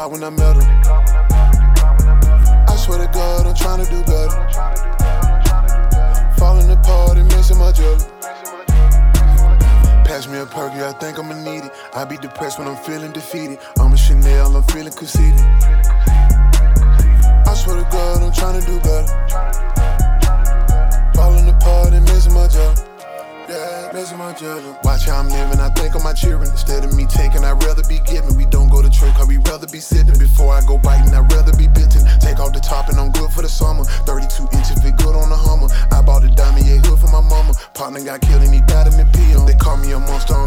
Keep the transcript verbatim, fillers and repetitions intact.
clock when I met her. I swear to God, I'm tryna do better. Falling apart and missing my jelly. Pass me a perky, I think I'ma need it. I be depressed when I'm feeling defeated. I'm a Chanel, I'm feeling conceited. I swear to God, I'm tryna do better. Falling apart and missing my jelly. Yeah, missing my jelly. Watch how I'm living, I think of my children. Instead of me taking, I'd rather be giving. We don't go to church, cause we rather be sitting. Before I go biting, I'd rather be bitten. Take off the top and I'm good for the summer. thirty-two inches, fit good on the Hummer. I bought a diamond, yeah, hood for my mama. Partner got killed and he died in the P M. They call me a monster.